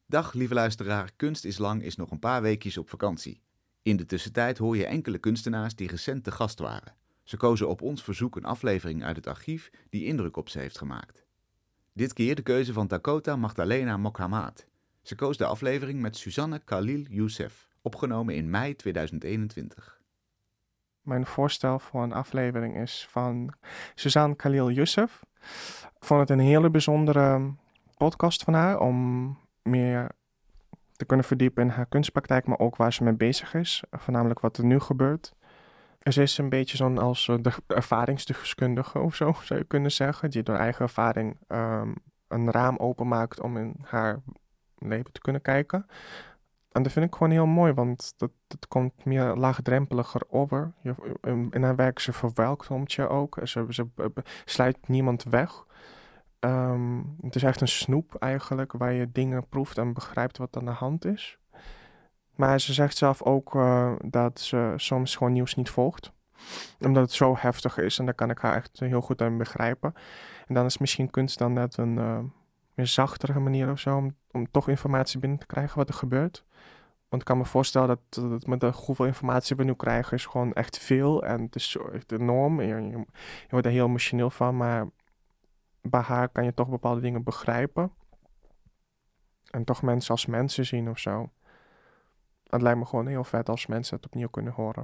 Dag lieve luisteraar, Kunst is Lang is nog een paar weekjes op vakantie. In de tussentijd hoor je enkele kunstenaars die recent te gast waren. Ze kozen op ons verzoek een aflevering uit het archief die indruk op ze heeft gemaakt. Dit keer de keuze van Dakota Magdalena Mokhamad. Ze koos de aflevering met Suzanne Khalil Youssef, opgenomen in mei 2021. Mijn voorstel voor een aflevering is van Suzanne Khalil Youssef. Ik vond het een hele bijzondere podcast van haar om meer te kunnen verdiepen in haar kunstpraktijk, maar ook waar ze mee bezig is, voornamelijk wat er nu gebeurt. Ze is een beetje zo'n als de ervaringsdeskundige of zo, zou je kunnen zeggen, die door eigen ervaring een raam openmaakt om in haar leven te kunnen kijken. En dat vind ik gewoon heel mooi, want dat komt meer laagdrempeliger over. In haar werk, ze verwelkomt je ook. Ze sluit niemand weg. Het is echt een snoep eigenlijk, waar je dingen proeft en begrijpt wat aan de hand is. Maar ze zegt zelf ook dat ze soms gewoon nieuws niet volgt. Omdat het zo heftig is en daar kan ik haar echt heel goed aan begrijpen. En dan is misschien kunst dan net een meer zachtere manier of zo om toch informatie binnen te krijgen wat er gebeurt. Want ik kan me voorstellen dat met de hoeveel informatie we nu krijgen is gewoon echt veel. En het is echt enorm. Je wordt er heel emotioneel van, maar bij haar kan je toch bepaalde dingen begrijpen. En toch mensen als mensen zien of zo. Het lijkt me gewoon heel vet als mensen het opnieuw kunnen horen.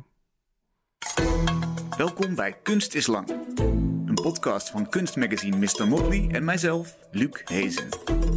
Welkom bij Kunst is Lang. Een podcast van kunstmagazine Mr. Motley en mijzelf, Luc Hezen.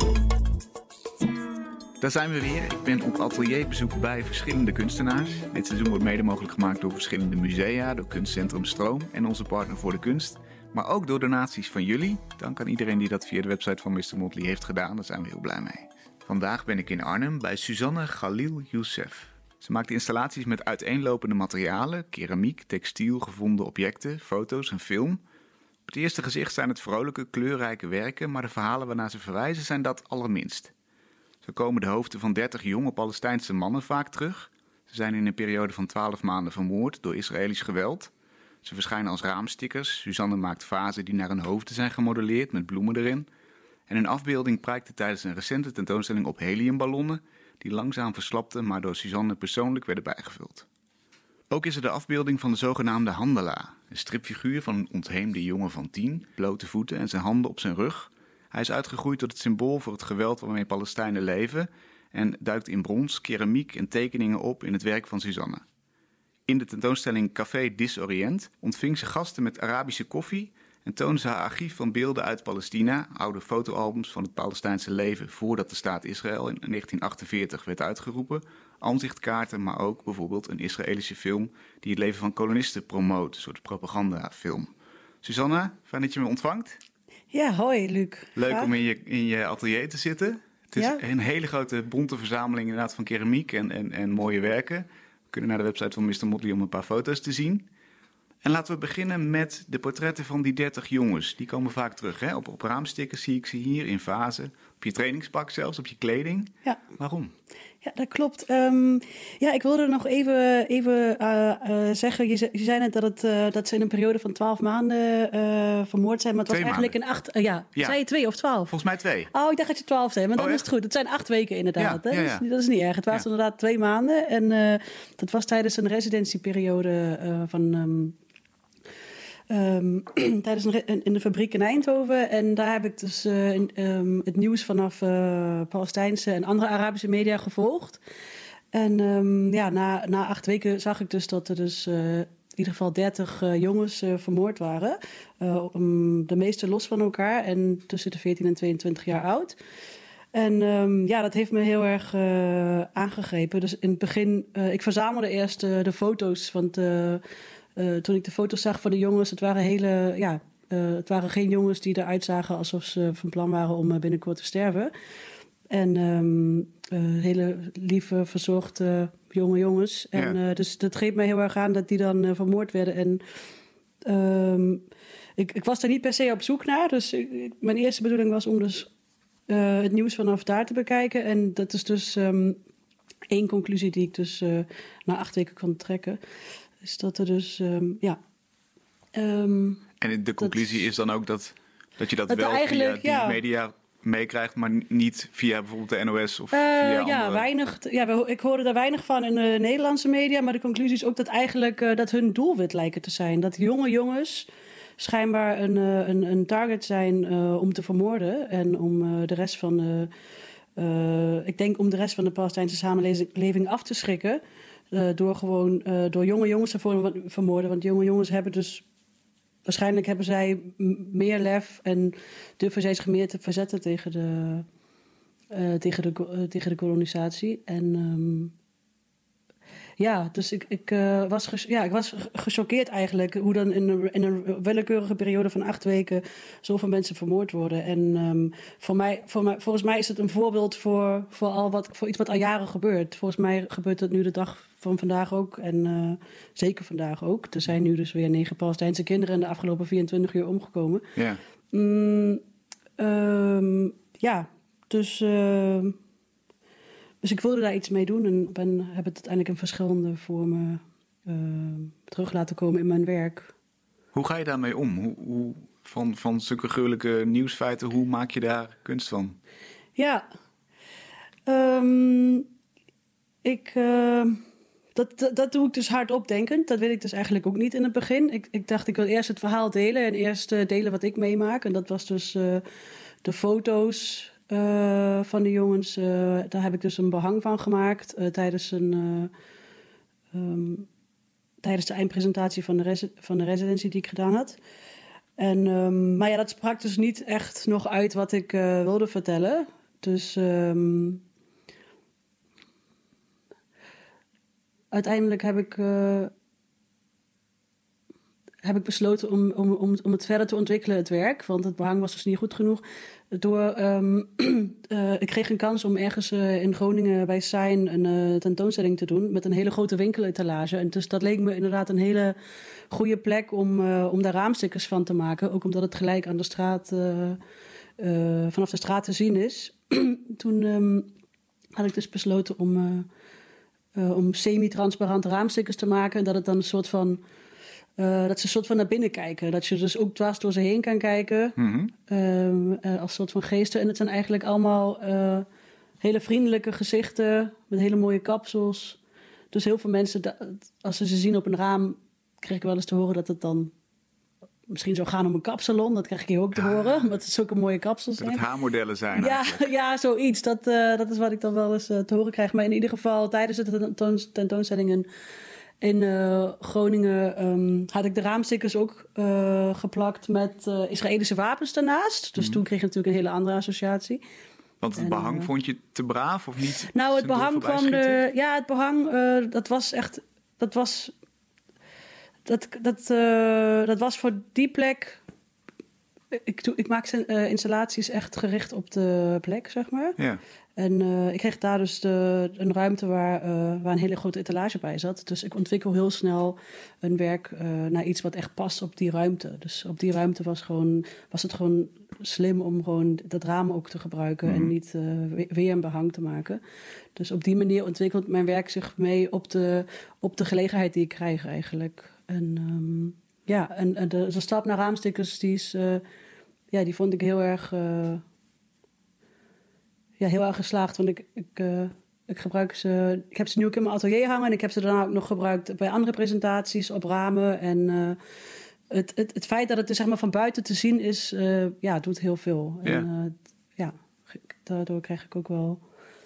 Daar zijn we weer. Ik ben op atelierbezoek bij verschillende kunstenaars. Dit seizoen wordt mede mogelijk gemaakt door verschillende musea, door Kunstcentrum Stroom en onze partner voor de kunst. Maar ook door donaties van jullie. Dank aan iedereen die dat via de website van Mr. Motley heeft gedaan. Daar zijn we heel blij mee. Vandaag ben ik in Arnhem bij Suzanne Khalil Youssef. Ze maakt installaties met uiteenlopende materialen, keramiek, textiel, gevonden objecten, foto's en film. Op het eerste gezicht zijn het vrolijke, kleurrijke werken, maar de verhalen waarnaar ze verwijzen zijn dat allerminst. Zo komen de hoofden van 30 jonge Palestijnse mannen vaak terug. Ze zijn in een periode van 12 maanden vermoord door Israëlisch geweld. Ze verschijnen als raamstickers. Suzanne maakt vazen die naar hun hoofden zijn gemodelleerd met bloemen erin. En een afbeelding prijkte tijdens een recente tentoonstelling op heliumballonnen die langzaam verslapten, maar door Suzanne persoonlijk werden bijgevuld. Ook is er de afbeelding van de zogenaamde handela, een stripfiguur van een ontheemde jongen van 10, blote voeten en zijn handen op zijn rug. Hij is uitgegroeid tot het symbool voor het geweld waarmee Palestijnen leven en duikt in brons, keramiek en tekeningen op in het werk van Suzanne. In de tentoonstelling Café Disorient ontving ze gasten met Arabische koffie en toonde ze haar archief van beelden uit Palestina, oude fotoalbums van het Palestijnse leven voordat de staat Israël in 1948 werd uitgeroepen, aanzichtkaarten, maar ook bijvoorbeeld een Israëlische film die het leven van kolonisten promoot, een soort propagandafilm. Suzanne, fijn dat je me ontvangt. Ja, hoi Luc. Leuk om in je atelier te zitten. Het is een hele grote bonte verzameling inderdaad van keramiek en mooie werken. We kunnen naar de website van Mr. Motley om een paar foto's te zien. En laten we beginnen met de portretten van die 30 jongens. Die komen vaak terug, hè? Op raamstickers zie ik ze hier, in vazen. Op je trainingspak zelfs, op je kleding. Ja. Waarom? Ja, dat klopt. Ik wilde nog even zeggen, je zei net dat ze in een periode van 12 maanden vermoord zijn. Maar het was eigenlijk in 8... Zei je 2 of 12? Volgens mij 2. Oh, ik dacht dat je 12 zei, maar dan is het goed. Het zijn 8 weken inderdaad. Ja, hè? Dat is niet erg. Het was inderdaad 2 maanden. En dat was tijdens een residentieperiode tijdens in de fabriek in Eindhoven. En daar heb ik dus het nieuws vanaf Palestijnse en andere Arabische media gevolgd. En na 8 weken zag ik dus dat er dus in ieder geval 30 jongens vermoord waren. De meeste los van elkaar en tussen de 14 en 22 jaar oud. En dat heeft me heel erg aangegrepen. Dus in het begin, ik verzamelde eerst de foto's, want toen ik de foto's zag van de jongens, het waren geen jongens die eruit zagen alsof ze van plan waren om binnenkort te sterven. En hele lieve, verzorgde jonge jongens. En dus dat greep mij heel erg aan dat die dan vermoord werden. En ik was daar niet per se op zoek naar. Dus mijn eerste bedoeling was om dus het nieuws vanaf daar te bekijken. En dat is dus één conclusie die ik dus na 8 weken kon trekken. Is dat er dus, en de conclusie is dan ook dat je dat wel via die media meekrijgt, maar niet via bijvoorbeeld de NOS of via andere... Ja, weinig. Ik hoorde daar weinig van in de Nederlandse media. Maar de conclusie is ook dat eigenlijk dat hun doelwit lijken te zijn. Dat jonge jongens schijnbaar een target zijn om te vermoorden. En om de rest van ik denk om de rest van de Palestijnse samenleving af te schrikken. Door jonge jongens te vermoorden. Want jonge jongens hebben dus... Waarschijnlijk hebben zij meer lef en durven zij zich meer te verzetten tegen de kolonisatie. En dus ik was gechoqueerd eigenlijk hoe dan in een willekeurige periode van 8 weken zoveel mensen vermoord worden. En volgens mij is het een voorbeeld voor iets wat al jaren gebeurt. Volgens mij gebeurt dat nu de dag van vandaag ook en zeker vandaag ook. Er zijn nu dus weer 9 Palestijnse kinderen in de afgelopen 24 uur omgekomen. Ja. Dus ik wilde daar iets mee doen en heb het uiteindelijk in verschillende vormen terug laten komen in mijn werk. Hoe ga je daarmee om? Van zulke gruwelijke nieuwsfeiten, hoe maak je daar kunst van? Ja, dat doe ik dus hardop denkend. Dat weet ik dus eigenlijk ook niet in het begin. Ik dacht, ik wil eerst het verhaal delen en eerst delen wat ik meemaak. En dat was dus de foto's van de jongens. Daar heb ik dus een behang van gemaakt tijdens de eindpresentatie van de residency die ik gedaan had. Maar ja, dat sprak dus niet echt nog uit wat ik wilde vertellen. Dus uiteindelijk heb ik besloten om het verder te ontwikkelen, het werk. Want het behang was dus niet goed genoeg. Ik kreeg een kans om ergens in Groningen bij Sein een tentoonstelling te doen met een hele grote winkeletalage. En dus dat leek me inderdaad een hele goede plek om daar raamstickers van te maken. Ook omdat het gelijk aan de straat, vanaf de straat te zien is. Toen had ik dus besloten om semi-transparante raamstickers te maken. En dat het dan een soort van... dat ze een soort van naar binnen kijken. Dat je dus ook dwars door ze heen kan kijken. Mm-hmm. Als soort van geesten. En het zijn eigenlijk allemaal hele vriendelijke gezichten. Met hele mooie kapsels. Dus heel veel mensen, als ze zien op een raam... krijg ik wel eens te horen dat het dan... misschien zou gaan om een kapsalon. Dat krijg ik hier ook te horen. Omdat het zulke mooie kapsels zijn. Dat het haarmodellen zijn ja, zoiets. Dat is wat ik dan wel eens te horen krijg. Maar in ieder geval tijdens de tentoonstellingen... In Groningen had ik de raamstickers ook geplakt met Israëlische wapens daarnaast. Dus toen kreeg ik natuurlijk een hele andere associatie. Want het behang vond je te braaf of niet? Nou, het behang kwam het behang, dat was echt... Dat was voor die plek... Ik maak installaties echt gericht op de plek, zeg maar. Ja. En ik kreeg daar dus een ruimte waar een hele grote etalage bij zat. Dus ik ontwikkel heel snel een werk naar iets wat echt past op die ruimte. Dus op die ruimte was het gewoon slim om gewoon dat raam ook te gebruiken... en niet weer een behang te maken. Dus op die manier ontwikkelt mijn werk zich mee op de gelegenheid die ik krijg eigenlijk. En de stap naar raamstickers, die vond ik heel erg... heel erg geslaagd, want ik gebruik ze... Ik heb ze nu ook in mijn atelier hangen... en ik heb ze daarna ook nog gebruikt bij andere presentaties op ramen. En het feit dat het dus zeg maar van buiten te zien is... doet heel veel. Ja. En daardoor krijg ik ook wel...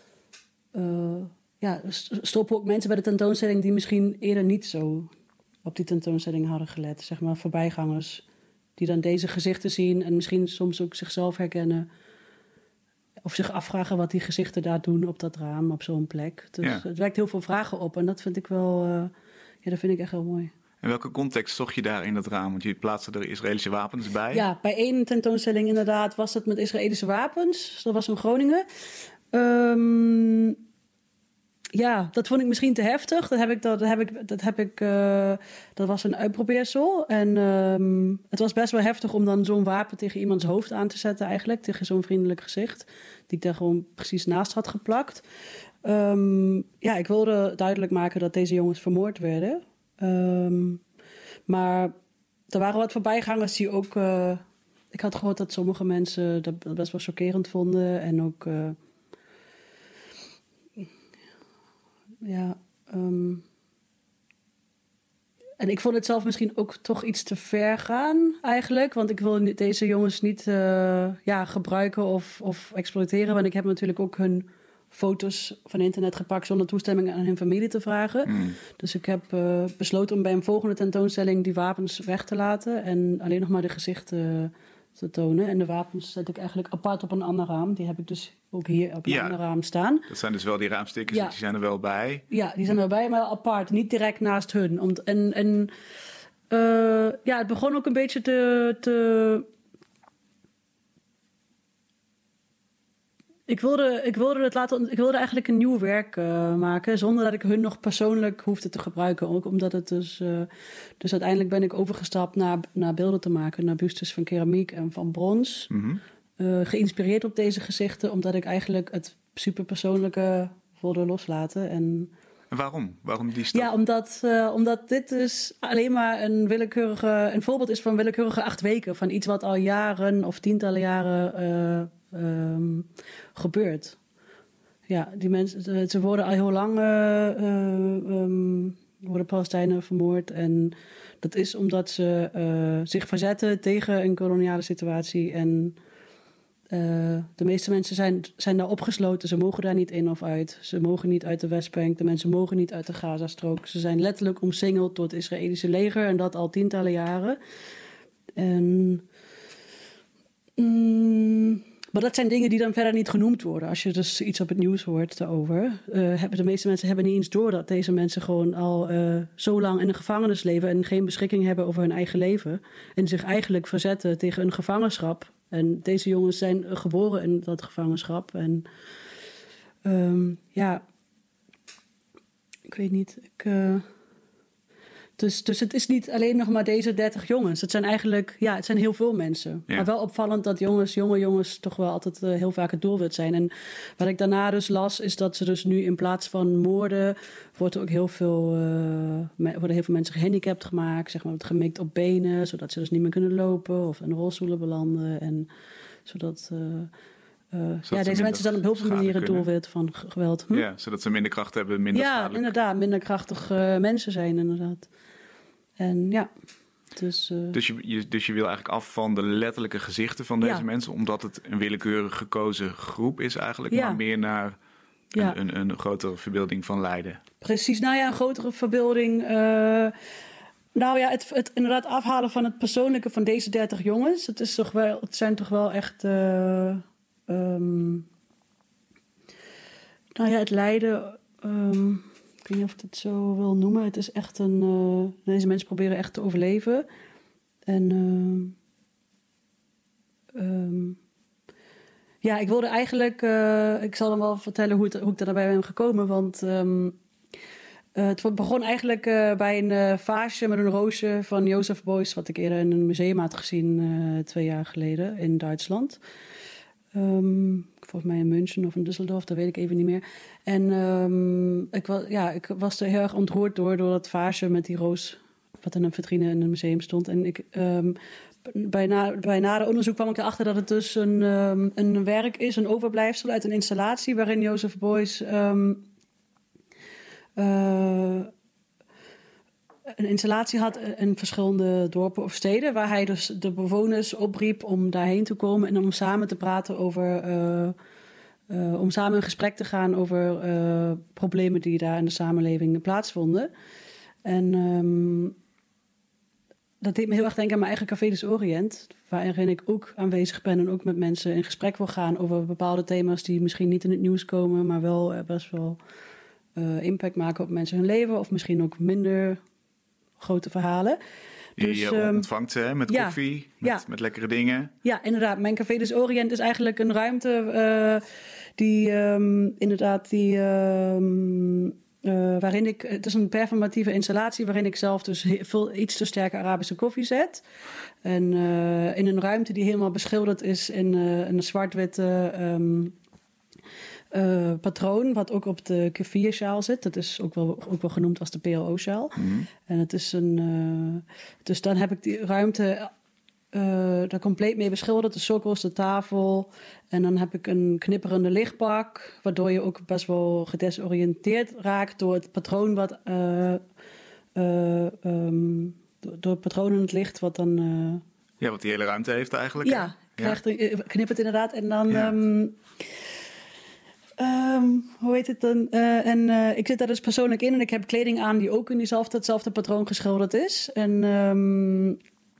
stoppen ook mensen bij de tentoonstelling... die misschien eerder niet zo op die tentoonstelling hadden gelet. Zeg maar voorbijgangers die dan deze gezichten zien... en misschien soms ook zichzelf herkennen... Of zich afvragen wat die gezichten daar doen op dat raam, op zo'n plek. Dus het wekt heel veel vragen op. En dat vind ik wel, dat vind ik echt heel mooi. En welke context zocht je daar in dat raam? Want je plaatste er Israëlische wapens bij. Ja, bij één tentoonstelling inderdaad was het met Israëlische wapens. Dat was in Groningen. Dat vond ik misschien te heftig. Dat was een uitprobeersel. En het was best wel heftig om dan zo'n wapen tegen iemands hoofd aan te zetten eigenlijk. Tegen zo'n vriendelijk gezicht. Die ik daar gewoon precies naast had geplakt. Ik wilde duidelijk maken dat deze jongens vermoord werden. Maar er waren wat voorbijgangers die ook ik had gehoord dat sommige mensen dat best wel chockerend vonden. En ook... En ik vond het zelf misschien ook toch iets te ver gaan eigenlijk. Want ik wil deze jongens niet gebruiken of exploiteren. Want ik heb natuurlijk ook hun foto's van internet gepakt zonder toestemming aan hun familie te vragen. Dus ik heb besloten om bij een volgende tentoonstelling die wapens weg te laten. En alleen nog maar de gezichten te tonen. En de wapens zet ik eigenlijk apart op een ander raam. Die heb ik dus ook hier op een ander raam staan. Dat zijn dus wel die raamstickers, die zijn er wel bij. Ja, die zijn er wel bij, maar apart. Niet direct naast hun. Het begon ook een beetje te Ik wilde eigenlijk een nieuw werk maken, zonder dat ik hun nog persoonlijk hoefde te gebruiken. Ook omdat het dus uiteindelijk ben ik overgestapt naar beelden te maken, naar bustes van keramiek en van brons. Geïnspireerd op deze gezichten, omdat ik eigenlijk het superpersoonlijke wilde loslaten. En waarom? Waarom die stap? Ja, omdat dit dus alleen maar een voorbeeld is van willekeurige 8 weken. Van iets wat al jaren of tientallen jaren gebeurt. Ja, die mensen, ze worden al heel lang worden Palestijnen vermoord. En dat is omdat ze zich verzetten tegen een koloniale situatie. En de meeste mensen zijn daar opgesloten. Ze mogen daar niet in of uit. Ze mogen niet uit de Westbank. De mensen mogen niet uit de Gazastrook. Ze zijn letterlijk omsingeld door het Israëlische leger. En dat al tientallen jaren. Maar dat zijn dingen die dan verder niet genoemd worden. Als je dus iets op het nieuws hoort daarover. De meeste mensen hebben niet eens door dat deze mensen gewoon al zo lang in een gevangenis leven. En geen beschikking hebben over hun eigen leven. En zich eigenlijk verzetten tegen een gevangenschap. En deze jongens zijn geboren in dat gevangenschap. En ik weet niet. Dus het is niet alleen nog maar deze 30 jongens. Het zijn eigenlijk, het zijn heel veel mensen. Ja. Maar wel opvallend dat jonge jongens toch wel altijd heel vaak het doelwit zijn. En wat ik daarna dus las, is dat ze dus nu in plaats van moorden worden ook heel veel mensen gehandicapt gemaakt. Zeg maar, gemikt op benen, zodat ze dus niet meer kunnen lopen of in rolstoelen belanden. En zodat deze mensen zijn op heel veel manieren doelwit van geweld. Ja, zodat ze minder kracht hebben, minder schadelijk. Ja, inderdaad, minder krachtige mensen zijn inderdaad. En ja, dus je wil eigenlijk af van de letterlijke gezichten van deze mensen, omdat het een willekeurig gekozen groep is eigenlijk, maar meer naar een grotere verbeelding van lijden. Precies, een grotere verbeelding. Het inderdaad afhalen van het persoonlijke van deze 30 jongens. Het zijn toch wel echt het lijden. Ik weet niet of ik het zo wil noemen. Het is echt deze mensen proberen echt te overleven. En ik wilde eigenlijk... ik zal dan wel vertellen hoe ik daarbij ben gekomen. Want het begon eigenlijk bij een vaasje met een roosje van Joseph Beuys, wat ik eerder in een museum had gezien 2 jaar geleden in Duitsland. Volgens mij in München of in Düsseldorf, dat weet ik even niet meer. En ik was er heel erg ontroerd door dat vaasje met die roos, wat in een vitrine in een museum stond. En bij nader onderzoek kwam ik erachter dat het dus een werk is, een overblijfsel uit een installatie waarin Joseph Beuys een installatie had in verschillende dorpen of steden, waar hij dus de bewoners opriep om daarheen te komen en om samen te praten om samen in gesprek te gaan over problemen die daar in de samenleving plaatsvonden. En dat deed me heel erg denken aan mijn eigen Café des Orient, waarin ik ook aanwezig ben en ook met mensen in gesprek wil gaan over bepaalde thema's die misschien niet in het nieuws komen, maar wel best wel impact maken op mensen hun leven, of misschien ook minder grote verhalen. Die je ontvangt met koffie, met lekkere dingen. Ja, inderdaad. Mijn Café des Orient is eigenlijk een ruimte waarin ik... Het is een performatieve installatie waarin ik zelf dus iets te sterke Arabische koffie zet. En in een ruimte die helemaal beschilderd is in een zwart-witte patroon, wat ook op de kefir-sjaal zit. Dat is ook wel genoemd als de PLO-sjaal. Mm-hmm. En het is dus dan heb ik die ruimte daar compleet mee beschilderd. De sokkels, de tafel. En dan heb ik een knipperende lichtbak. Waardoor je ook best wel gedesoriënteerd raakt door het patroon wat... door het patroon in het licht wat dan... wat die hele ruimte heeft eigenlijk. Ja, knippert inderdaad. En dan... Ja. Hoe heet het dan? Ik zit daar dus persoonlijk in en ik heb kleding aan die ook in hetzelfde patroon geschilderd is. En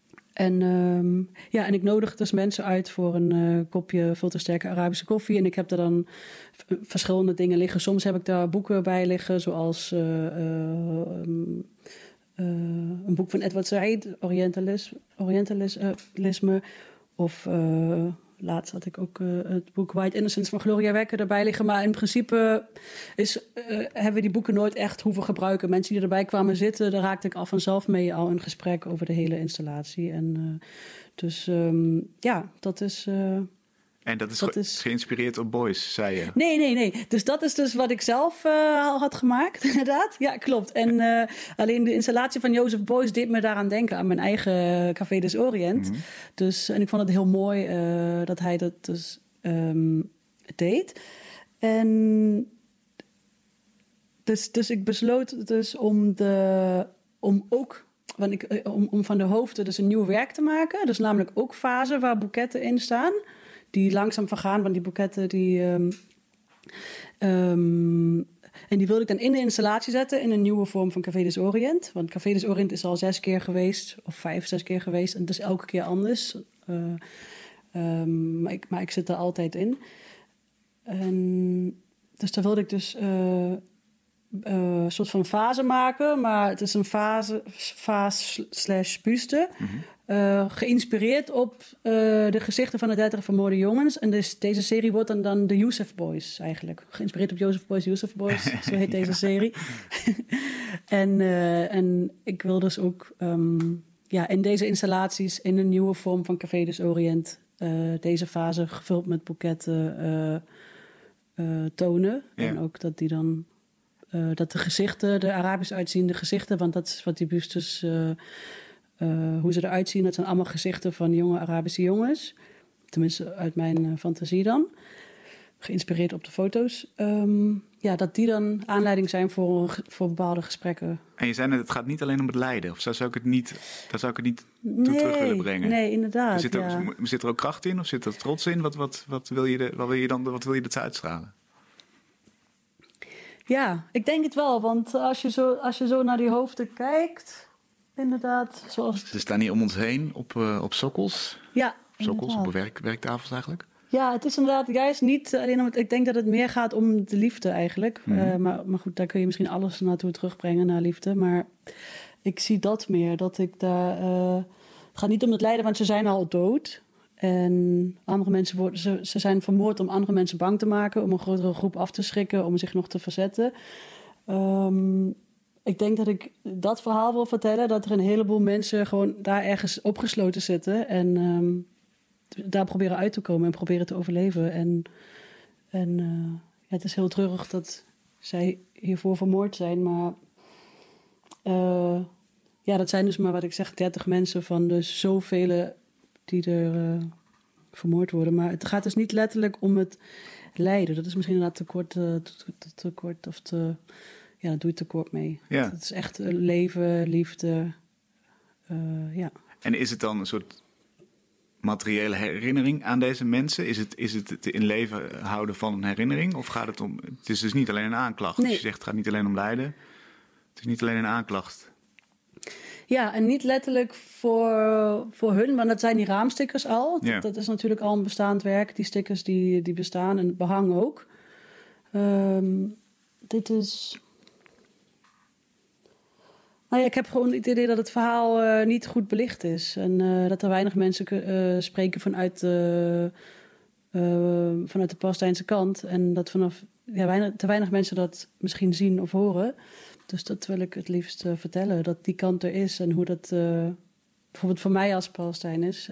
ik nodig dus mensen uit voor een kopje veel te sterke Arabische koffie. En ik heb er dan verschillende dingen liggen. Soms heb ik daar boeken bij liggen, zoals een boek van Edward Said, Orientalisme. Of laatst had ik ook het boek White Innocence van Gloria Wekker erbij liggen. Maar in principe hebben we die boeken nooit echt hoeven gebruiken. Mensen die erbij kwamen zitten, daar raakte ik al vanzelf mee al in gesprek over de hele installatie. En dat is... En dat is geïnspireerd op Beuys, zei je? Nee. Dus dat is dus wat ik zelf al had gemaakt, inderdaad. Ja, klopt. En alleen de installatie van Joseph Beuys deed me daaraan denken, aan mijn eigen Café des Orient. Mm-hmm. En ik vond het heel mooi dat hij dat dus deed. En dus ik besloot dus om van de hoofden dus een nieuw werk te maken. Dus namelijk ook vazen waar boeketten in staan. Die langzaam vergaan, want die boeketten en die wilde ik dan in de installatie zetten in een nieuwe vorm van Café des Orient. Want Café des Orient is al 6 keer geweest, of 5-6 keer geweest. En het is elke keer anders. Maar ik zit er altijd in. Dus daar wilde ik dus een soort van fase maken. Maar het is een vaas/buste. Mm-hmm. Geïnspireerd op de gezichten van de 30 vermoorde jongens. En dus deze serie wordt dan de Youssef Boys eigenlijk. Geïnspireerd op Joseph Beuys, Youssef Boys. Zo heet deze serie. En ik wil dus ook in deze installaties in een nieuwe vorm van Café des Orient deze fase gevuld met boeketten tonen. Ja. En ook dat die dan... dat de gezichten, de Arabisch uitziende gezichten... want dat is wat die bustes... hoe ze eruit zien, dat zijn allemaal gezichten van jonge Arabische jongens. Tenminste, uit mijn fantasie dan. Geïnspireerd op de foto's. Dat die dan aanleiding zijn voor bepaalde gesprekken. En je zei net, het gaat niet alleen om het lijden. Of zou ik het niet terug willen brengen? Nee, inderdaad. Zit er ook kracht in of zit er trots in? Wat wil je dat ze uitstralen? Ja, ik denk het wel. Want als je zo naar die hoofden kijkt... Inderdaad, zoals... Ze staan hier om ons heen op sokkels. Ja, sokkels, op werktafels eigenlijk. Ja, het is inderdaad juist niet alleen om ik denk dat het meer gaat om de liefde eigenlijk. Mm-hmm. Maar goed, daar kun je misschien alles naartoe terugbrengen, naar liefde. Maar ik zie dat meer, dat ik daar... het gaat niet om het lijden, want ze zijn al dood. En andere mensen ze zijn vermoord om andere mensen bang te maken... om een grotere groep af te schrikken, om zich nog te verzetten... Ik denk dat ik dat verhaal wil vertellen... dat er een heleboel mensen gewoon daar ergens opgesloten zitten... en daar proberen uit te komen en proberen te overleven. Het is heel treurig dat zij hiervoor vermoord zijn... maar dat zijn dus maar wat ik zeg... 30 mensen van dus zoveel die er vermoord worden. Maar het gaat dus niet letterlijk om het lijden. Dat is misschien inderdaad te kort of te... Ja, daar doe je tekort mee. Ja. Het is echt leven, liefde. En is het dan een soort materiële herinnering aan deze mensen? Is het in leven houden van een herinnering? Of gaat het om... Het is dus niet alleen een aanklacht. Nee. Dus je zegt het gaat niet alleen om lijden. Het is niet alleen een aanklacht. Ja, en niet letterlijk voor hun, maar dat zijn die raamstickers al. Ja. Dat is natuurlijk al een bestaand werk. Die stickers die bestaan en het behang ook. Dit is... ik heb gewoon het idee dat het verhaal niet goed belicht is. En dat er weinig mensen spreken vanuit de Palestijnse kant. En dat te weinig mensen dat misschien zien of horen. Dus dat wil ik het liefst vertellen. Dat die kant er is en hoe dat bijvoorbeeld voor mij als Palestijn is.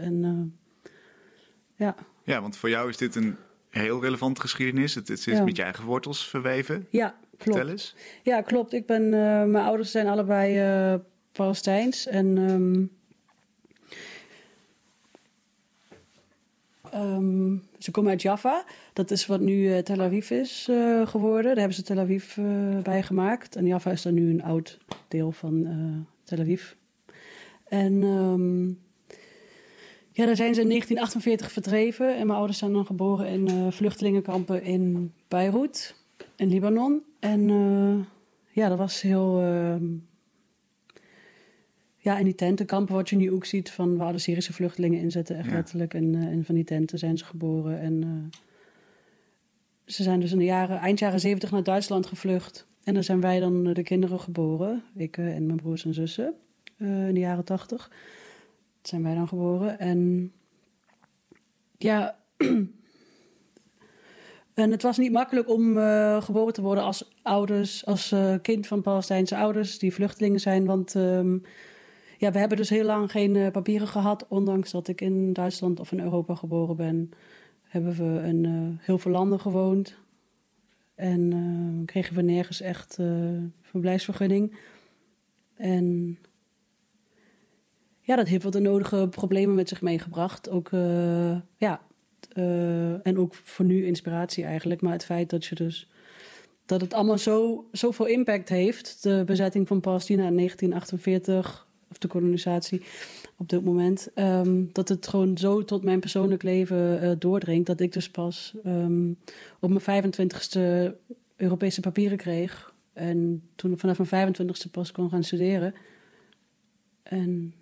Ja, want voor jou is dit een heel relevante geschiedenis. Het is met je eigen wortels verweven. Ja, klopt. Vertel eens. Ja, klopt. Mijn ouders zijn allebei Palestijns. En Ze komen uit Jaffa. Dat is wat nu Tel Aviv is geworden. Daar hebben ze Tel Aviv bij gemaakt. En Jaffa is dan nu een oud deel van Tel Aviv. En daar zijn ze in 1948 verdreven. En mijn ouders zijn dan geboren in vluchtelingenkampen in Beirut, in Libanon. En dat was heel... in die tentenkampen, wat je nu ook ziet, van waar de Syrische vluchtelingen in zitten, echt letterlijk. En van die tenten zijn ze geboren. En ze zijn dus eind jaren 70 naar Duitsland gevlucht. En dan zijn wij dan de kinderen geboren. Ik en mijn broers en zussen. In de jaren 80. Zijn wij dan geboren. En ja... En het was niet makkelijk om geboren te worden als ouders, als kind van Palestijnse ouders die vluchtelingen zijn. Want we hebben dus heel lang geen papieren gehad. Ondanks dat ik in Duitsland of in Europa geboren ben, hebben we in heel veel landen gewoond. En kregen we nergens echt verblijfsvergunning. En dat heeft wel de nodige problemen met zich meegebracht. Ook, en ook voor nu inspiratie eigenlijk. Maar het feit dat het allemaal zoveel impact heeft. De bezetting van Palestina in 1948, of de kolonisatie op dit moment. Dat het gewoon zo tot mijn persoonlijk leven doordringt. Dat ik dus pas op mijn 25ste Europese papieren kreeg. En toen vanaf mijn 25ste pas kon gaan studeren. En...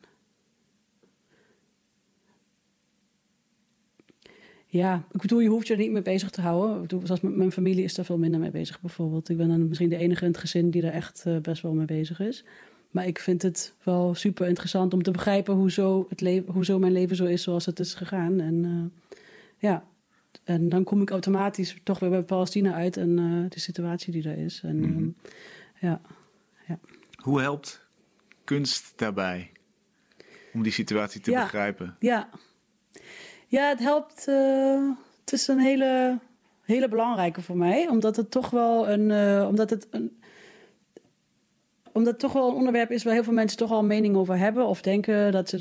ja, ik bedoel, je hoeft je er niet mee bezig te houden. Ik bedoel, zoals mijn familie is daar veel minder mee bezig bijvoorbeeld. Ik ben dan misschien de enige in het gezin die daar echt best wel mee bezig is. Maar ik vind het wel super interessant om te begrijpen hoezo mijn leven zo is zoals het is gegaan. En en dan kom ik automatisch toch weer bij Palestina uit en de situatie die daar is. En Hoe helpt kunst daarbij om die situatie te begrijpen? Ja, het helpt. Het is een hele belangrijke voor mij. Omdat het toch wel omdat het toch wel een onderwerp is waar heel veel mensen toch al een mening over hebben. Of denken dat ze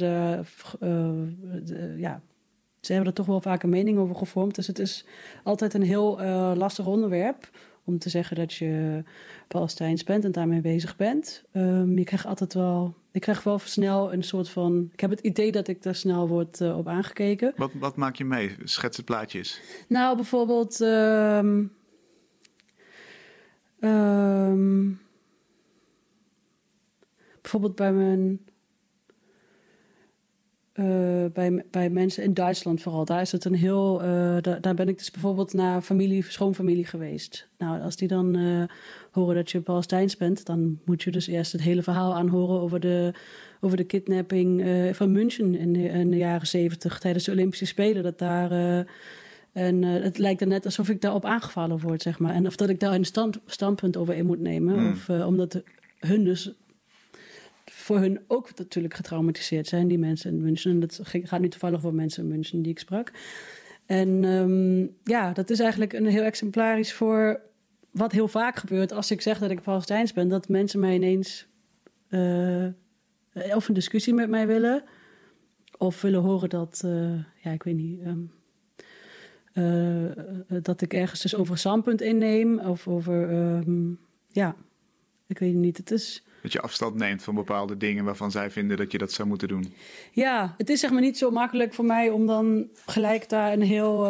ze hebben er toch wel vaak een mening over gevormd. Dus het is altijd een heel lastig onderwerp. Om te zeggen dat je Palestijns bent en daarmee bezig bent. Ik krijg wel snel een soort van... Ik heb het idee dat ik daar snel word op aangekeken. Wat maak je mee? Schets het plaatjes. Nou, bijvoorbeeld... bijvoorbeeld bij mensen in Duitsland vooral. Daar is het een heel... daar ben ik dus bijvoorbeeld naar schoonfamilie geweest. Nou, als die dan horen dat je Palestijns bent... dan moet je dus eerst het hele verhaal aanhoren over de kidnapping van München in de jaren 70... tijdens de Olympische Spelen. Dat daar... het lijkt er net alsof ik daarop aangevallen word, zeg maar. En of dat ik daar een standpunt over in moet nemen. Of omdat hun dus... voor hun ook natuurlijk getraumatiseerd zijn, die mensen in München. En dat gaat nu toevallig voor mensen in München die ik sprak. En dat is eigenlijk een heel exemplarisch voor wat heel vaak gebeurt als ik zeg dat ik Palestijns ben. Dat mensen mij ineens of een discussie met mij willen. Of willen horen dat, ik weet niet... dat ik ergens dus over een standpunt inneem. Of over, ik weet niet, het is... Dat je afstand neemt van bepaalde dingen waarvan zij vinden dat je dat zou moeten doen. Ja, het is zeg maar niet zo makkelijk voor mij om dan gelijk daar een heel...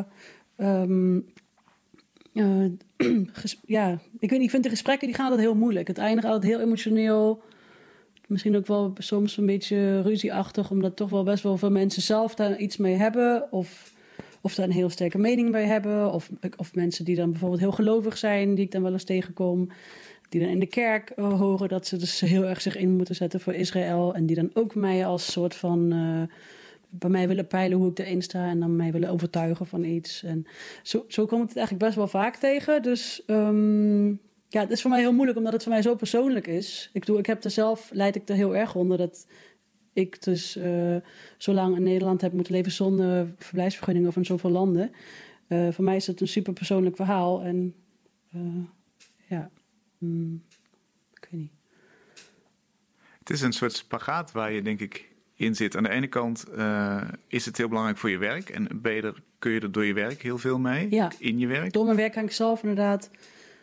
ik weet niet, ik vind de gesprekken die gaan altijd heel moeilijk. Het eindigt altijd heel emotioneel. Misschien ook wel soms een beetje ruzieachtig, omdat toch wel best wel veel mensen zelf daar iets mee hebben. Of daar een heel sterke mening bij hebben. Of mensen die dan bijvoorbeeld heel gelovig zijn, die ik dan wel eens tegenkom. Die dan in de kerk horen dat ze dus heel erg zich in moeten zetten voor Israël. En die dan ook mij als soort van... bij mij willen peilen hoe ik erin sta. En dan mij willen overtuigen van iets. En zo kom ik het eigenlijk best wel vaak tegen. Dus het is voor mij heel moeilijk, omdat het voor mij zo persoonlijk is. Leid ik er heel erg onder dat ik dus zo lang in Nederland heb moeten leven zonder verblijfsvergunning of in zoveel landen. Voor mij is het een super persoonlijk verhaal. En ik weet niet. Het is een soort spagaat waar je, denk ik, in zit. Aan de ene kant is het heel belangrijk voor je werk. En kun je er door je werk heel veel mee? Ja. In je werk? Door mijn werk kan ik zelf inderdaad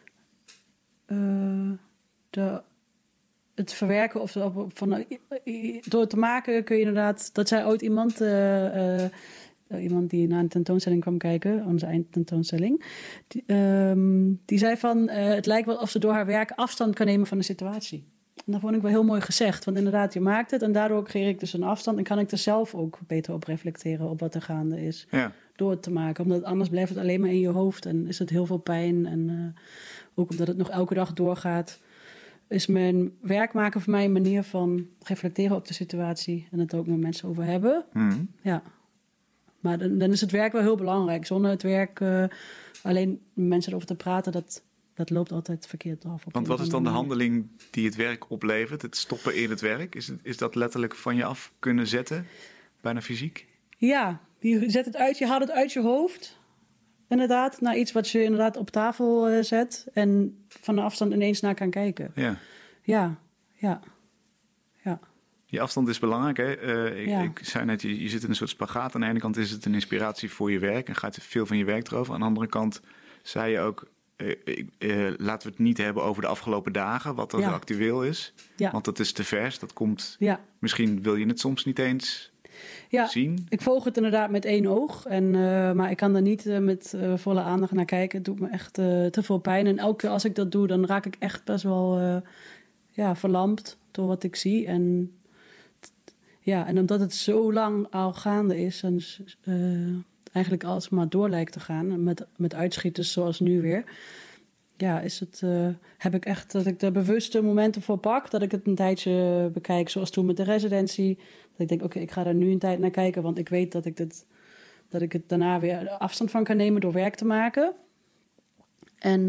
het verwerken of door het te maken kun je inderdaad. Dat zei ooit iemand die naar een tentoonstelling kwam kijken, onze eindtentoonstelling. Die zei van het lijkt wel of ze door haar werk afstand kan nemen van de situatie. En dat vond ik wel heel mooi gezegd. Want inderdaad, je maakt het en daardoor creëer ik dus een afstand en kan ik er zelf ook beter op reflecteren op wat er gaande is. Ja. Door het te maken. Omdat anders blijft het alleen maar in je hoofd en is het heel veel pijn. En ook omdat het nog elke dag doorgaat, is mijn werk maken voor mij een manier van reflecteren op de situatie en het ook met mensen over hebben. Mm. Ja. Maar dan is het werk wel heel belangrijk. Zonder het werk alleen mensen erover te praten, dat loopt altijd verkeerd af. Want wat is dan de handeling die het werk oplevert? Het stoppen in het werk? Is dat letterlijk van je af kunnen zetten? Bijna fysiek? Ja, je zet het uit, je haalt het uit je hoofd. Inderdaad, naar iets wat je inderdaad op tafel zet. En van de afstand ineens naar kan kijken. Ja. Ja. Die afstand is belangrijk. Hè? Ja. Ik zei net, je zit in een soort spagaat. Aan de ene kant is het een inspiratie voor je werk en gaat veel van je werk erover. Aan de andere kant zei je ook, laten we het niet hebben over de afgelopen dagen, wat er actueel is. Ja. Want dat is te vers, dat komt. Ja. Misschien wil je het soms niet eens zien. Ik volg het inderdaad met één oog. Maar ik kan er niet met volle aandacht naar kijken. Het doet me echt te veel pijn. En elke keer als ik dat doe, dan raak ik echt best wel verlamd door wat ik zie. En omdat het zo lang al gaande is en eigenlijk alsmaar door lijkt te gaan met uitschieters zoals nu weer. Ja, heb ik echt dat ik de bewuste momenten voor pak. Dat ik het een tijdje bekijk, zoals toen met de residentie. Dat ik denk, oké, ik ga er nu een tijd naar kijken. Want ik weet dat ik het daarna weer afstand van kan nemen door werk te maken. En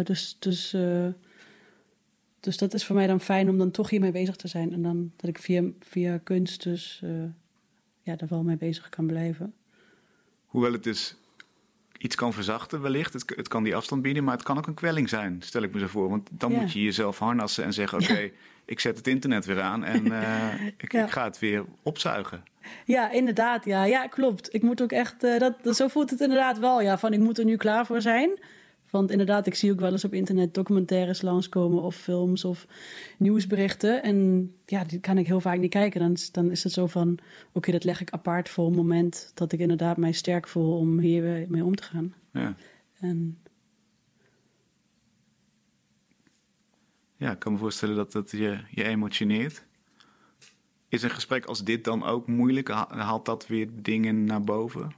dus dat is voor mij dan fijn om dan toch hiermee bezig te zijn. En dan dat ik via kunst dus daar wel mee bezig kan blijven. Hoewel het dus iets kan verzachten wellicht. Het kan die afstand bieden, maar het kan ook een kwelling zijn, stel ik me zo voor. Want dan moet je jezelf harnassen en zeggen, oké, ik zet het internet weer aan en ik ga het weer opzuigen. Ja, inderdaad. Ja, klopt. Ik moet ook echt, zo voelt het inderdaad wel. Ja, van ik moet er nu klaar voor zijn. Want inderdaad, ik zie ook wel eens op internet documentaires langskomen of films of nieuwsberichten. En ja, die kan ik heel vaak niet kijken. Dan is het zo van, oké, dat leg ik apart voor een moment dat ik inderdaad mij sterk voel om hier mee om te gaan. Ja. Ja, ik kan me voorstellen dat dat je emotioneert. Is een gesprek als dit dan ook moeilijk? Haalt dat weer dingen naar boven?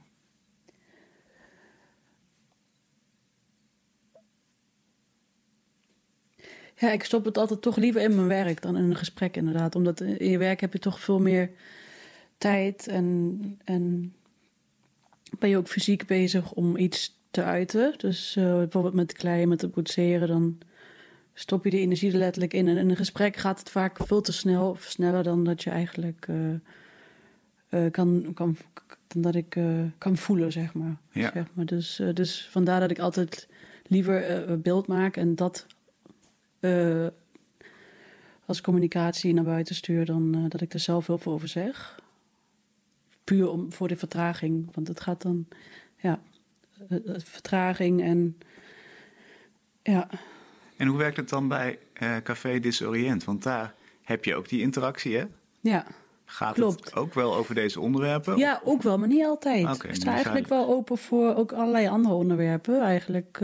Ja, ik stop het altijd toch liever in mijn werk dan in een gesprek inderdaad. Omdat in je werk heb je toch veel meer tijd en ben je ook fysiek bezig om iets te uiten. Dus bijvoorbeeld met klei, met het boetseren, dan stop je de energie er letterlijk in. En in een gesprek gaat het vaak veel te snel, of sneller dan dat je eigenlijk kan voelen, zeg maar. Ja. Zeg maar. Dus vandaar dat ik altijd liever beeld maak en dat als communicatie naar buiten stuur dan dat ik er zelf heel veel over zeg. Puur voor de vertraging. Want het gaat dan, vertraging en ja. En hoe werkt het dan bij Café Disorient? Want daar heb je ook die interactie, hè? Ja, Gaat klopt. Het ook wel over deze onderwerpen? Ja, ook wel, maar niet altijd. Okay, ik sta eigenlijk wel open voor ook allerlei andere onderwerpen. Eigenlijk,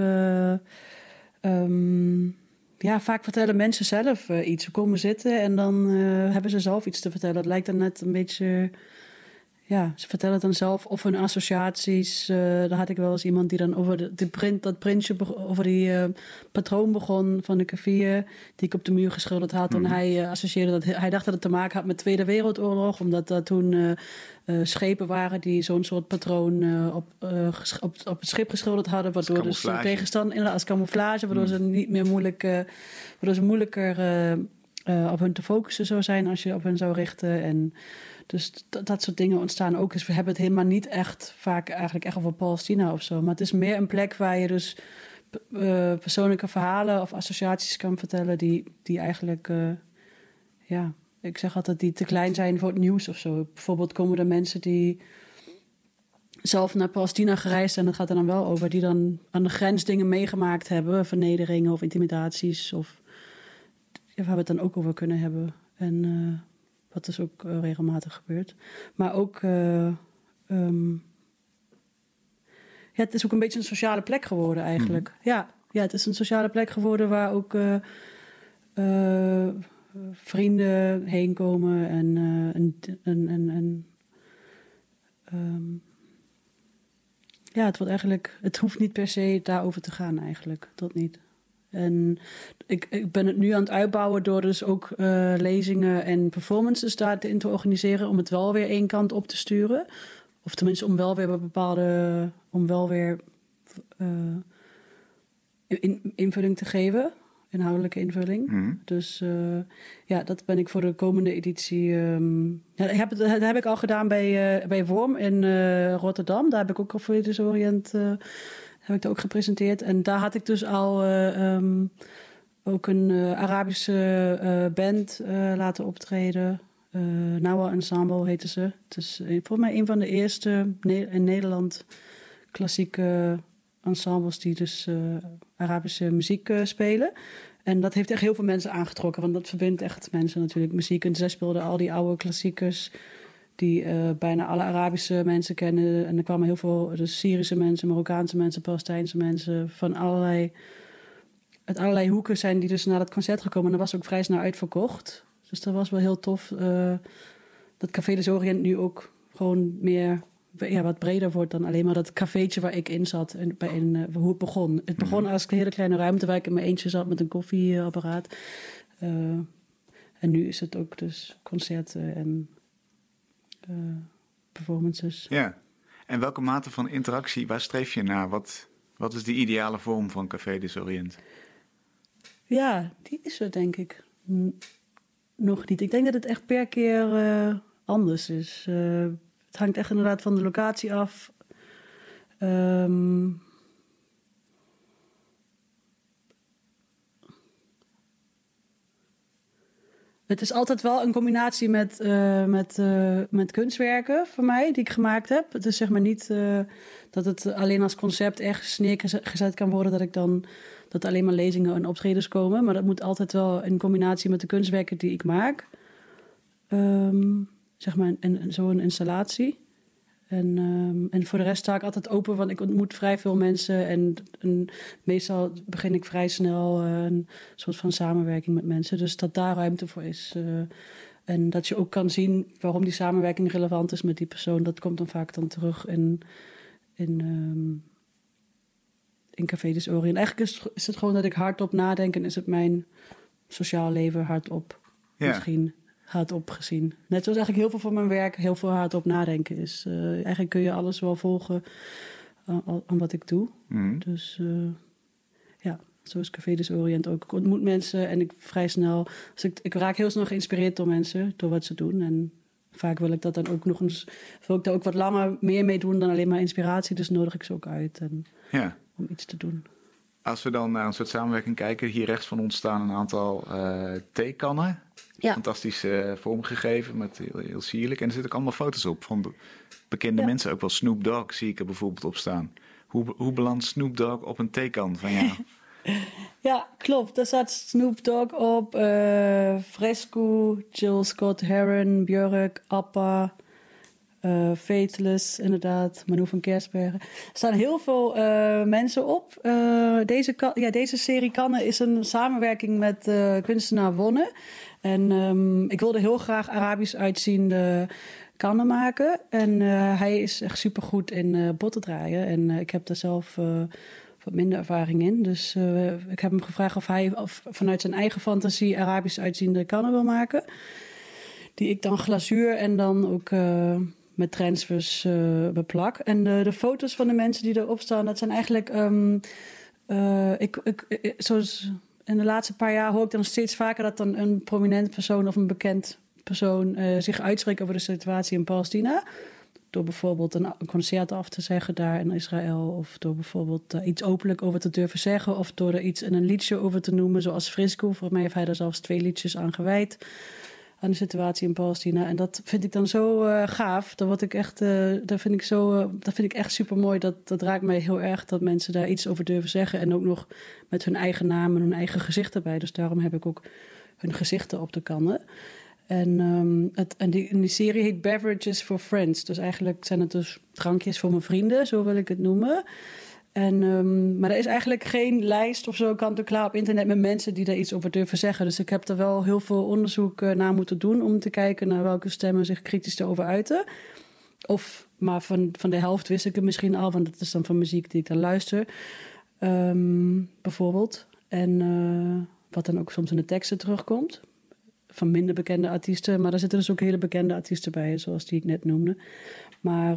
vaak vertellen mensen zelf iets. Ze komen zitten en dan hebben ze zelf iets te vertellen. Het lijkt dan net een beetje... Ja, ze vertellen het dan zelf of hun associaties. Daar had ik wel eens iemand die dan over dat printje, over die patroon begon van de café die ik op de muur geschilderd had. En hij associeerde dat, hij dacht dat het te maken had met de Tweede Wereldoorlog, omdat dat toen schepen waren die zo'n soort patroon op het schip geschilderd hadden, waardoor dus tegenstand als camouflage, waardoor ze niet meer moeilijker op hun te focussen zou zijn als je op hen zou richten. En dus dat soort dingen ontstaan ook. Dus we hebben het helemaal niet echt vaak eigenlijk echt over Palestina of zo. Maar het is meer een plek waar je dus persoonlijke verhalen of associaties kan vertellen die eigenlijk ik zeg altijd, die te klein zijn voor het nieuws of zo. Bijvoorbeeld komen er mensen die zelf naar Palestina gereisd zijn, dat gaat er dan wel over, die dan aan de grens dingen meegemaakt hebben, vernederingen of intimidaties, of waar we het dan ook over kunnen hebben. En wat dus ook regelmatig gebeurt. Maar ook, het is ook een beetje een sociale plek geworden eigenlijk. Ja, het is een sociale plek geworden waar ook vrienden heen komen het hoeft niet per se daarover te gaan eigenlijk, dat niet. En ik ben het nu aan het uitbouwen door dus ook lezingen en performances daarin te organiseren, om het wel weer één kant op te sturen. Of tenminste om wel weer invulling te geven, inhoudelijke invulling. Dus dat ben ik voor de komende editie. Dat heb ik al gedaan bij Worm in Rotterdam. Daar heb ik ook Café Orient heb ik ook gepresenteerd. En daar had ik dus al ook een Arabische band laten optreden. Nawa Ensemble heette ze. Het is volgens mij een van de eerste in Nederland klassieke ensembles die dus Arabische muziek spelen. En dat heeft echt heel veel mensen aangetrokken, want dat verbindt echt mensen natuurlijk, muziek. En zij speelden al die oude klassiekers die bijna alle Arabische mensen kennen. En er kwamen heel veel dus Syrische mensen, Marokkaanse mensen, Palestijnse mensen van uit allerlei hoeken zijn die dus naar dat concert gekomen. En dat was ook vrij snel uitverkocht. Dus dat was wel heel tof dat Café des Orient nu ook gewoon meer wat breder wordt dan alleen maar dat cafeetje waar ik in zat en hoe het begon. Het begon als een hele kleine ruimte waar ik in mijn eentje zat met een koffieapparaat. En nu is het ook dus concerten en performances. Ja, en welke mate van interactie, waar streef je naar? Wat is de ideale vorm van Café des Orient? Ja, die is er denk ik nog niet. Ik denk dat het echt per keer anders is. Het hangt echt inderdaad van de locatie af. Het is altijd wel een combinatie met kunstwerken van mij die ik gemaakt heb. Het is zeg maar niet dat het alleen als concept ergens neergezet kan worden dat alleen maar lezingen en optredens komen. Maar dat moet altijd wel in combinatie met de kunstwerken die ik maak. Zeg maar zo'n installatie. En voor de rest sta ik altijd open, want ik ontmoet vrij veel mensen. En meestal begin ik vrij snel een soort van samenwerking met mensen. Dus dat daar ruimte voor is. En dat je ook kan zien waarom die samenwerking relevant is met die persoon. Dat komt dan vaak terug in Café des Orient. Eigenlijk is het gewoon dat ik hardop nadenk en is het mijn sociaal leven hardop misschien hardop gezien. Net zoals eigenlijk heel veel van mijn werk heel veel hardop nadenken is. Eigenlijk kun je alles wel volgen aan wat ik doe. Dus zo is Café des Orient ook. Ik ontmoet mensen en ik vrij snel. Dus ik raak heel snel geïnspireerd door mensen, door wat ze doen. En vaak wil ik dat dan ook nog eens. Wil ik daar ook wat langer meer mee doen dan alleen maar inspiratie. Dus nodig ik ze ook uit om iets te doen. Als we dan naar een soort samenwerking kijken, hier rechts van ons staan een aantal theekannen. Ja. Fantastisch vormgegeven, met heel sierlijk. En er zitten ook allemaal foto's op van bekende mensen. Ook wel Snoop Dogg zie ik er bijvoorbeeld op staan. Hoe belandt Snoop Dogg op een theekan van jou? Ja, klopt. Daar staat Snoop Dogg op. Fresco, Jill Scott Heron, Björk, Appa, Fateless, inderdaad, Manu van Kersbergen. Er staan heel veel mensen op. Deze serie kannen is een samenwerking met kunstenaar Wonne. En ik wilde heel graag Arabisch uitziende kannen maken. En hij is echt supergoed in botten draaien. En ik heb daar zelf wat minder ervaring in. Dus ik heb hem gevraagd of hij vanuit zijn eigen fantasie Arabisch uitziende kannen wil maken. Die ik dan glazuur en dan ook met transfers beplak. En de foto's van de mensen die erop staan, dat zijn eigenlijk zoals in de laatste paar jaar hoor ik dan steeds vaker dat dan een prominent persoon of een bekend persoon zich uitspreekt over de situatie in Palestina. Door bijvoorbeeld een concert af te zeggen daar in Israël. Of door bijvoorbeeld iets openlijk over te durven zeggen. Of door er iets in een liedje over te noemen, zoals Frisco. Volgens mij heeft hij daar zelfs 2 liedjes aan gewijd. aan de situatie in Palestina. En dat vind ik dan zo gaaf. Dat vind ik echt super mooi. Dat raakt mij heel erg dat mensen daar iets over durven zeggen. En ook nog met hun eigen naam en hun eigen gezicht erbij. Dus daarom heb ik ook hun gezichten op de kannen. En die serie heet Beverages for Friends. Dus eigenlijk zijn het dus drankjes voor mijn vrienden, zo wil ik het noemen. Maar er is eigenlijk geen lijst of zo kant-en-klaar op internet met mensen die daar iets over durven zeggen. Dus ik heb er wel heel veel onderzoek naar moeten doen om te kijken naar welke stemmen zich kritisch daarover uiten. Maar van de helft wist ik het misschien al, want dat is dan van muziek die ik dan luister. Bijvoorbeeld. En wat dan ook soms in de teksten terugkomt. Van minder bekende artiesten. Maar daar zitten dus ook hele bekende artiesten bij, zoals die ik net noemde. Maar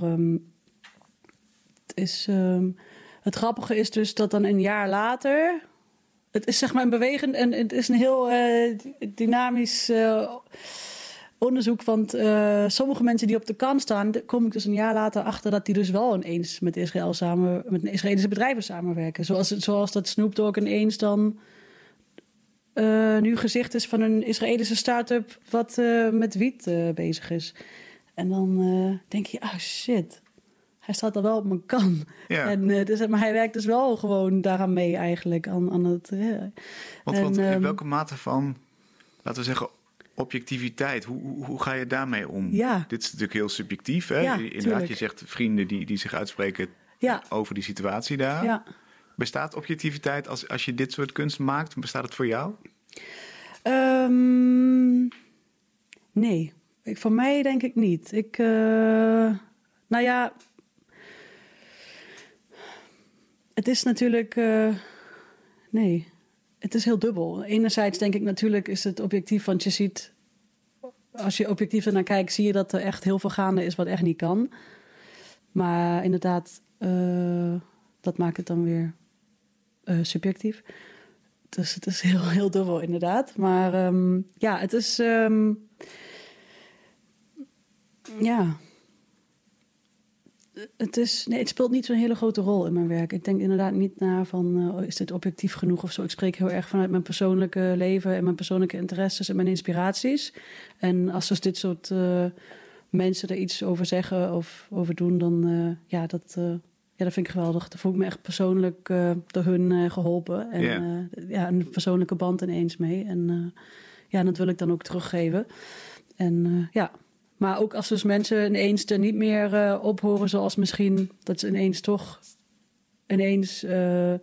het grappige is dus dat dan een jaar later... Het is zeg maar een bewegend en het is een heel dynamisch onderzoek. Want sommige mensen die op de kant staan, kom ik dus een jaar later achter dat die dus wel ineens met met Israëlische bedrijven samenwerken. Zoals dat Snoop Dogg ineens dan nu gezicht is van een Israëlische start-up wat met wiet bezig is. En dan denk je, shit. Hij staat er wel op mijn kan. Ja. En, maar hij werkt dus wel gewoon daaraan mee eigenlijk. Aan het, Want in welke mate van, laten we zeggen, objectiviteit, hoe ga je daarmee om? Ja. Dit is natuurlijk heel subjectief. Hè? Ja, inderdaad, je zegt vrienden die zich uitspreken over die situatie daar. Ja. Bestaat objectiviteit als je dit soort kunst maakt? Bestaat het voor jou? Nee. Voor mij denk ik niet. Het is natuurlijk... nee, het is heel dubbel. Enerzijds denk ik natuurlijk is het objectief, want je ziet... Als je objectief ernaar kijkt, zie je dat er echt heel veel gaande is wat echt niet kan. Maar inderdaad, dat maakt het dan weer subjectief. Dus het is heel, heel dubbel inderdaad. Maar het is... Het speelt niet zo'n hele grote rol in mijn werk. Ik denk inderdaad niet naar van, is dit objectief genoeg of zo. Ik spreek heel erg vanuit mijn persoonlijke leven en mijn persoonlijke interesses en mijn inspiraties. En als dus dit soort mensen er iets over zeggen of over doen, dan dat vind ik geweldig. Dan voel ik me echt persoonlijk door hun geholpen. En een persoonlijke band ineens mee. En dat wil ik dan ook teruggeven. En Maar ook als dus mensen ineens er niet meer op horen, zoals misschien dat ze ineens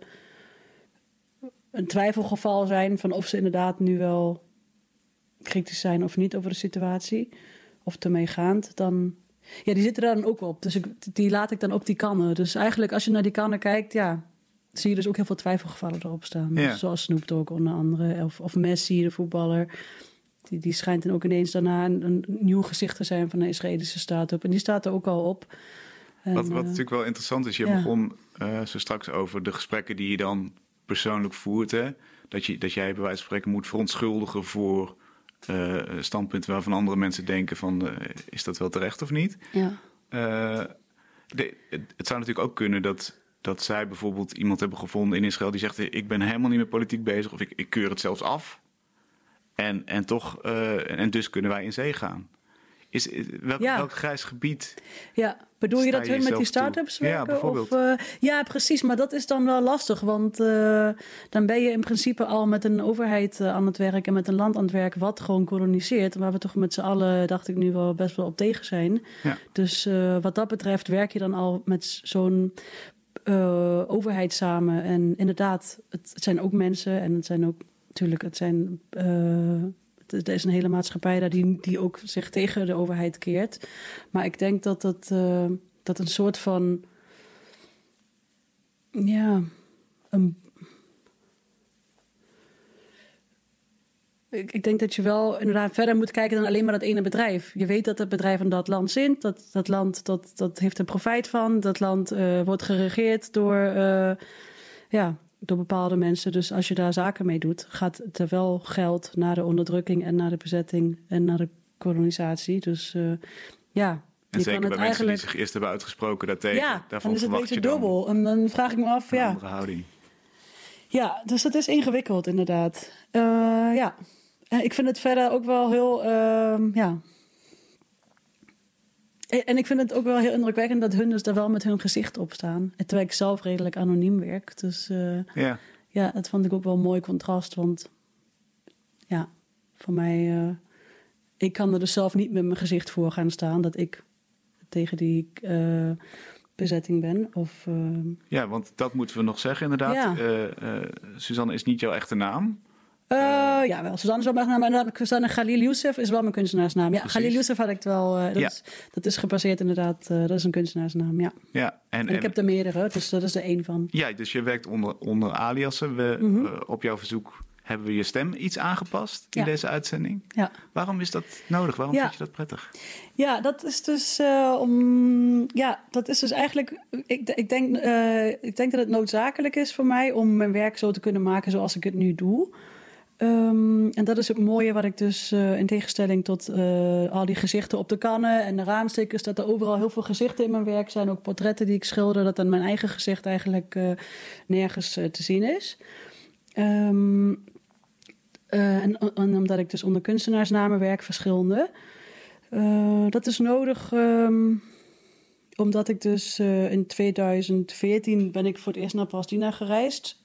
een twijfelgeval zijn van of ze inderdaad nu wel kritisch zijn of niet over de situatie. Of ermee gaand, dan... Ja, die zitten daar dan ook op. Dus die laat ik dan op die kannen. Dus eigenlijk als je naar die kannen kijkt, zie je dus ook heel veel twijfelgevallen erop staan. Ja. Zoals Snoop Dogg onder andere. Of Messi, de voetballer. Die schijnt dan ook ineens daarna een nieuw gezicht te zijn van een Israëlische start-up. En die staat er ook al op. En, wat natuurlijk wel interessant is, je begon zo straks over de gesprekken die je dan persoonlijk voert. Hè? Dat jij bij wijze van spreken moet verontschuldigen voor standpunten waarvan andere mensen denken van is dat wel terecht of niet? Ja. Het zou natuurlijk ook kunnen dat zij bijvoorbeeld iemand hebben gevonden in Israël die zegt ik ben helemaal niet met politiek bezig of ik keur het zelfs af. En toch, en dus kunnen wij in zee gaan. Welk grijs gebied? Ja, bedoel je dat hun met die start-ups werken? Ja, bijvoorbeeld. Ja, precies. Maar dat is dan wel lastig. Want dan ben je in principe al met een overheid aan het werk en met een land aan het werk wat gewoon koloniseert. Waar we toch met z'n allen, dacht ik nu wel, best wel op tegen zijn. Ja. Dus wat dat betreft werk je dan al met zo'n overheid samen. En inderdaad, het zijn ook mensen en het zijn ook... Natuurlijk, er is een hele maatschappij daar die ook zich tegen de overheid keert. Maar ik denk dat een soort van... Ik denk dat je wel inderdaad verder moet kijken dan alleen maar dat ene bedrijf. Je weet dat het bedrijf in dat land zit. Dat land dat heeft er profijt van. Dat land wordt geregeerd door bepaalde mensen. Dus als je daar zaken mee doet, gaat er wel geld naar de onderdrukking en naar de bezetting en naar de kolonisatie. Dus En zeker bij mensen die zich eerst hebben uitgesproken daartegen. Ja, dan is het een beetje dubbel. En dan vraag ik me af, andere houding. Ja, dus dat is ingewikkeld inderdaad. ik vind het verder ook wel heel... ja. En ik vind het ook wel heel indrukwekkend dat hun dus daar wel met hun gezicht op staan. Terwijl ik zelf redelijk anoniem werk. Dus ja, dat vond ik ook wel een mooi contrast. Want ja, voor mij... ik kan er dus zelf niet met mijn gezicht voor gaan staan... dat ik tegen die bezetting ben. Ja, want dat moeten we nog zeggen inderdaad. Ja. Suzanne is niet jouw echte naam. Ja, wel. Suzanne is wel mijn naam. Maar Suzanne Khalil Youssef is wel mijn kunstenaarsnaam. Ja, Khalil Youssef had ik het wel. Dat is gebaseerd inderdaad. Dat is een kunstenaarsnaam, ja. Ja en ik heb er meerdere, dus dat is er één van. Ja, dus je werkt onder aliasen. Op jouw verzoek hebben we je stem iets aangepast in deze uitzending. Ja. Waarom is dat nodig? Waarom vind je dat prettig? Ja, dat is dus dat is dus eigenlijk... Ik denk dat het noodzakelijk is voor mij om mijn werk zo te kunnen maken zoals ik het nu doe. En dat is het mooie wat ik dus in tegenstelling tot al die gezichten op de kannen en de raamstickers, dat er overal heel veel gezichten in mijn werk zijn. Ook portretten die ik schilder, dat dan mijn eigen gezicht eigenlijk nergens te zien is. En omdat ik dus onder kunstenaarsnamen werk, verschillende. Dat is nodig omdat ik dus in 2014 ben ik voor het eerst naar Palestina gereisd.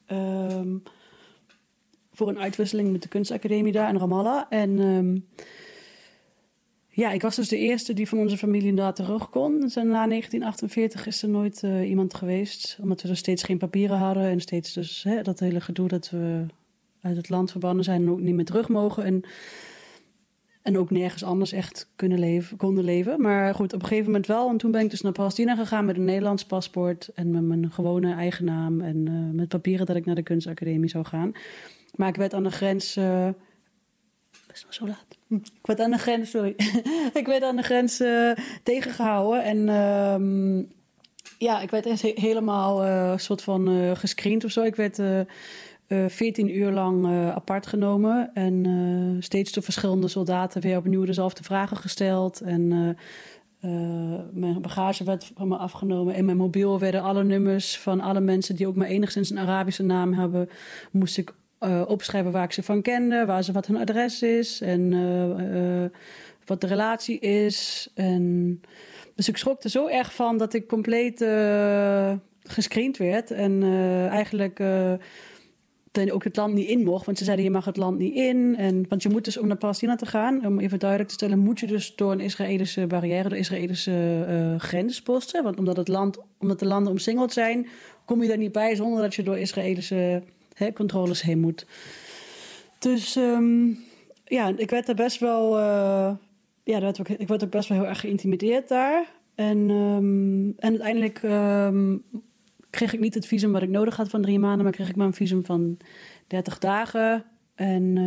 Voor een uitwisseling met de kunstacademie daar in Ramallah. En ik was dus de eerste die van onze familie daar terug kon. Dus na 1948 is er nooit iemand geweest. Omdat we dus steeds geen papieren hadden. En steeds dus dat hele gedoe dat we uit het land verbannen zijn en ook niet meer terug mogen. En ook nergens anders echt konden leven. Maar goed, op een gegeven moment wel. En toen ben ik dus naar Palestina gegaan met een Nederlands paspoort. En met mijn gewone eigen naam. En met papieren dat ik naar de kunstacademie zou gaan. Maar ik werd aan de grens... Het is nog zo laat. Ik werd aan de grens, sorry. Ik werd aan de grens tegengehouden. En ik werd helemaal soort van gescreend of zo. Ik werd 14 uur lang apart genomen. En steeds door verschillende soldaten weer opnieuw dezelfde vragen gesteld. En mijn bagage werd van me afgenomen. In mijn mobiel werden alle nummers van alle mensen die ook maar enigszins een Arabische naam hebben, moest ik opschrijven waar ik ze van kende, wat hun adres is en wat de relatie is. En dus ik schrok er zo erg van dat ik compleet gescreend werd. En eigenlijk ook het land niet in mocht. Want ze zeiden, je mag het land niet in. Want je moet dus, om naar Palestina te gaan, om even duidelijk te stellen, moet je dus door een Israëlische barrière, door Israëlische grensposten. Want omdat de landen omsingeld zijn, kom je daar niet bij zonder dat je door Israëlische controles heen moet. Dus ik werd er best wel... ik werd ook best wel heel erg geïntimideerd daar. En uiteindelijk kreeg ik niet het visum wat ik nodig had van 3 maanden, maar kreeg ik maar een visum van 30 dagen. En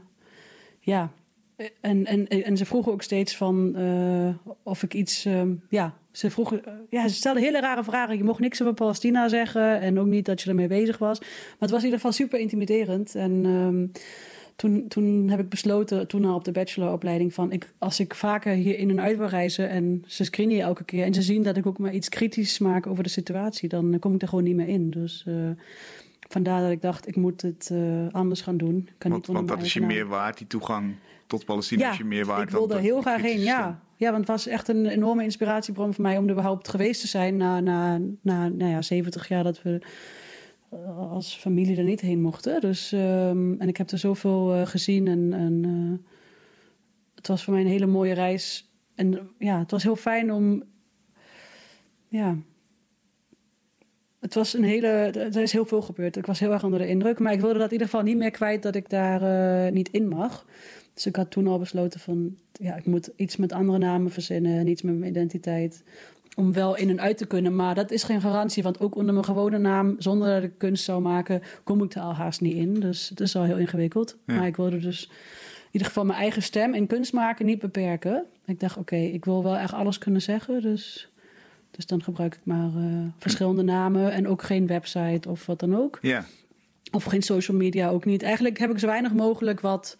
En ze vroegen ook steeds van of ik iets... Ze stelden hele rare vragen. Je mocht niks over Palestina zeggen en ook niet dat je ermee bezig was. Maar het was in ieder geval super intimiderend. En toen heb ik besloten, toen al op de bacheloropleiding, van als ik vaker hier in en uit wil reizen en ze screenen je elke keer en ze zien dat ik ook maar iets kritisch maak over de situatie, dan kom ik er gewoon niet meer in. Dus vandaar dat ik dacht, ik moet het anders gaan doen. Want dat is je meer waard, die toegang tot Palestina is je meer waard. Ik wilde er heel graag heen, ja. Ja, want het was echt een enorme inspiratiebron voor mij om er überhaupt geweest te zijn na 70 jaar dat we als familie er niet heen mochten. Dus, en ik heb er zoveel gezien en het was voor mij een hele mooie reis. En het was heel fijn om... Ja, het was er is heel veel gebeurd. Ik was heel erg onder de indruk. Maar ik wilde dat in ieder geval niet meer kwijt dat ik daar niet in mag. Dus ik had toen al besloten van... ik moet iets met andere namen verzinnen en iets met mijn identiteit. Om wel in en uit te kunnen. Maar dat is geen garantie. Want ook onder mijn gewone naam, zonder dat ik kunst zou maken, kom ik er al haast niet in. Dus het is al heel ingewikkeld. Ja. Maar ik wilde dus in ieder geval mijn eigen stem in kunst maken niet beperken. Ik dacht, oké, ik wil wel echt alles kunnen zeggen. Dus dan gebruik ik maar verschillende namen. En ook geen website of wat dan ook. Ja. Of geen social media ook niet. Eigenlijk heb ik zo weinig mogelijk wat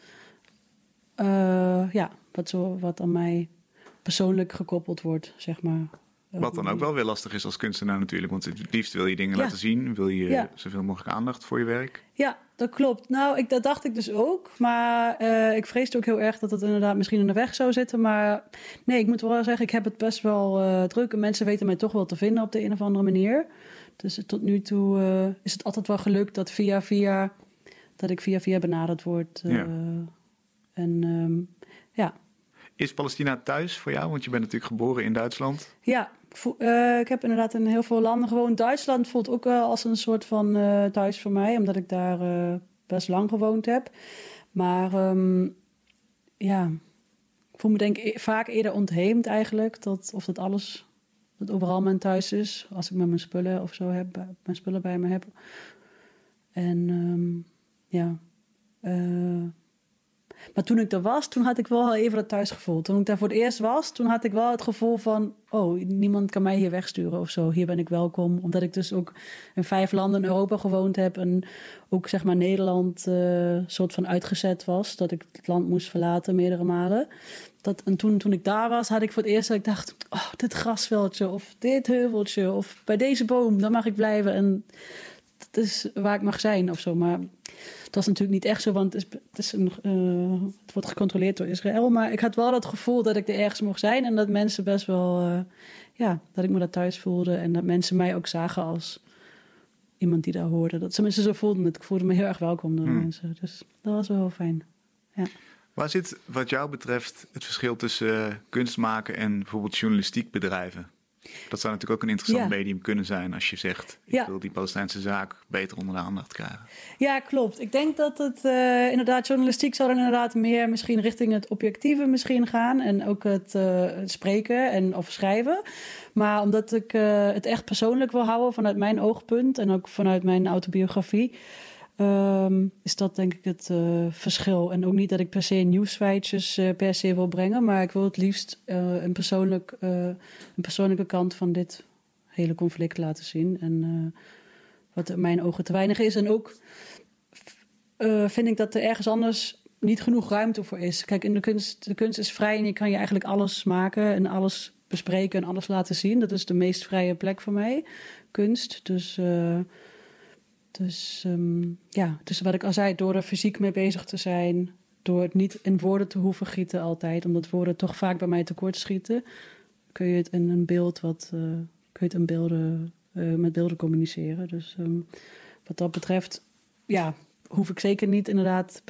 aan mij persoonlijk gekoppeld wordt, zeg maar. Wat dan ook wel weer lastig is als kunstenaar natuurlijk. Want het liefst wil je dingen laten zien. Wil je zoveel mogelijk aandacht voor je werk. Ja, dat klopt. Nou, dat dacht ik dus ook. Maar ik vreesde ook heel erg dat het inderdaad misschien in de weg zou zitten. Maar nee, ik moet wel zeggen, ik heb het best wel druk. En mensen weten mij toch wel te vinden op de een of andere manier. Dus tot nu toe is het altijd wel gelukt dat ik via benaderd word. Is Palestina thuis voor jou? Want je bent natuurlijk geboren in Duitsland. Ja, ik heb inderdaad in heel veel landen gewoond. Duitsland voelt ook wel als een soort van thuis voor mij, omdat ik daar best lang gewoond heb. Maar ik voel me denk ik vaak eerder ontheemd eigenlijk. Dat overal mijn thuis is. Als ik met mijn spullen of zo heb, mijn spullen bij me heb. En maar toen ik er was, toen had ik wel even dat thuisgevoel. Toen ik daar voor het eerst was, toen had ik wel het gevoel van... niemand kan mij hier wegsturen of zo. Hier ben ik welkom. Omdat ik dus ook in 5 landen in Europa gewoond heb. En ook zeg maar Nederland soort van uitgezet was. Dat ik het land moest verlaten meerdere malen. En toen ik daar was, had ik voor het eerst dat ik dacht... dit grasveldje of dit heuveltje of bij deze boom, daar mag ik blijven. En dat is waar ik mag zijn of zo, maar... Het was natuurlijk niet echt zo, want het wordt gecontroleerd door Israël. Maar ik had wel dat gevoel dat ik er ergens mocht zijn. En dat mensen best wel... dat ik me daar thuis voelde. En dat mensen mij ook zagen als iemand die daar hoorde. Dat ze mensen zo voelden. Ik voelde me heel erg welkom door mensen. Dus dat was wel heel fijn. Ja. Waar zit wat jou betreft het verschil tussen kunst maken en bijvoorbeeld journalistiek bedrijven? Dat zou natuurlijk ook een interessant medium kunnen zijn als je zegt... ik wil die Palestijnse zaak beter onder de aandacht krijgen. Ja, klopt. Ik denk dat het inderdaad journalistiek zal inderdaad meer misschien richting het objectieve misschien gaan. En ook het spreken of schrijven. Maar omdat ik het echt persoonlijk wil houden vanuit mijn oogpunt... en ook vanuit mijn autobiografie... is dat denk ik het verschil. En ook niet dat ik per se nieuwsfeitjes per se wil brengen... maar ik wil het liefst een persoonlijke kant van dit hele conflict laten zien. En wat in mijn ogen te weinig is. En ook vind ik dat er ergens anders niet genoeg ruimte voor is. Kijk, in de kunst is vrij en je kan je eigenlijk alles maken... en alles bespreken en alles laten zien. Dat is de meest vrije plek voor mij, kunst. Dus wat ik al zei, door er fysiek mee bezig te zijn... door het niet in woorden te hoeven gieten altijd... omdat woorden toch vaak bij mij tekort schieten... kun je het in een beeld met beelden communiceren. Dus wat dat betreft, hoef ik zeker niet inderdaad...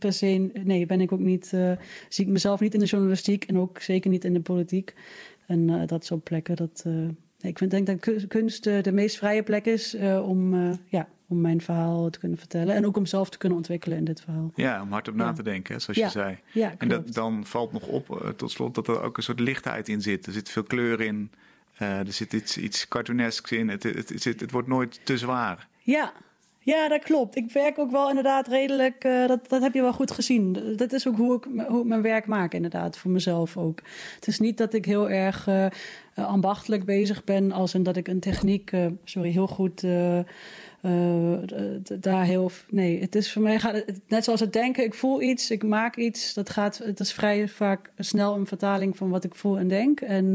zie ik mezelf niet in de journalistiek... en ook zeker niet in de politiek. En dat soort plekken, ik denk dat kunst de meest vrije plek is... om mijn verhaal te kunnen vertellen. En ook om zelf te kunnen ontwikkelen in dit verhaal. Ja, om hardop na te denken, zoals je zei. Ja, en dan valt nog op, tot slot, dat er ook een soort lichtheid in zit. Er zit veel kleur in. Er zit iets cartoonesks in. Het wordt nooit te zwaar. Ja, dat klopt. Ik werk ook wel inderdaad redelijk... dat heb je wel goed gezien. Dat is ook hoe ik mijn werk maak inderdaad, voor mezelf ook. Het is niet dat ik heel erg ambachtelijk bezig ben... als in dat ik een techniek heel goed... Nee, het is voor mij net zoals het denken. Ik voel iets, ik maak iets. Het is vrij vaak snel een vertaling van wat ik voel en denk. En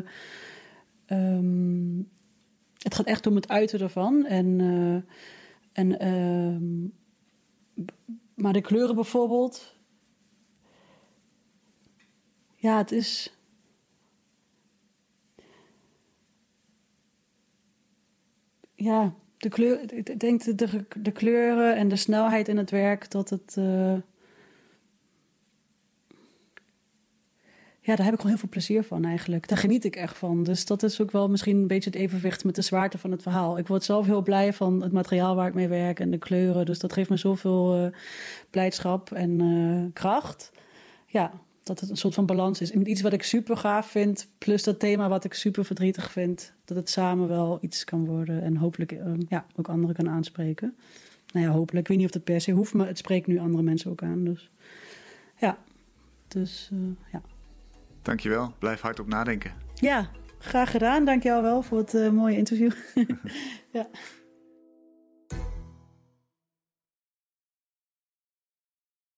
het gaat echt om het uiten ervan. Maar de kleuren bijvoorbeeld... Ja, het is... Ja... Ik denk de kleuren en de snelheid in het werk, dat het... daar heb ik gewoon heel veel plezier van eigenlijk. Daar geniet ik echt van. Dus dat is ook wel misschien een beetje het evenwicht met de zwaarte van het verhaal. Ik word zelf heel blij van het materiaal waar ik mee werk en de kleuren. Dus dat geeft me zoveel blijdschap en kracht. Ja, dat het een soort van balans is. Iets wat ik super gaaf vind, plus dat thema wat ik super verdrietig vind. Dat het samen wel iets kan worden en hopelijk ook anderen kan aanspreken. Nou ja, hopelijk. Ik weet niet of dat per se hoeft, maar het spreekt nu andere mensen ook aan. Dus ja. Dankjewel. Blijf hardop nadenken. Ja, graag gedaan. Dankjewel wel voor het mooie interview. Ja.